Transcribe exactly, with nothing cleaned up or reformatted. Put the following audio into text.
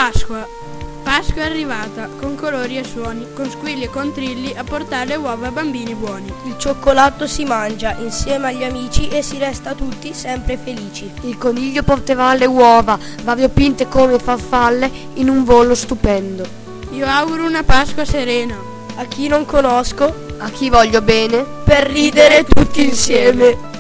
Pasqua. Pasqua è arrivata, con colori e suoni, con squilli e contrilli a portare le uova a bambini buoni. Il cioccolato si mangia insieme agli amici e si resta tutti sempre felici. Il coniglio porterà le uova, variopinte come farfalle, in un volo stupendo. Io auguro una Pasqua serena. A chi non conosco, a chi voglio bene, per ridere tutti insieme.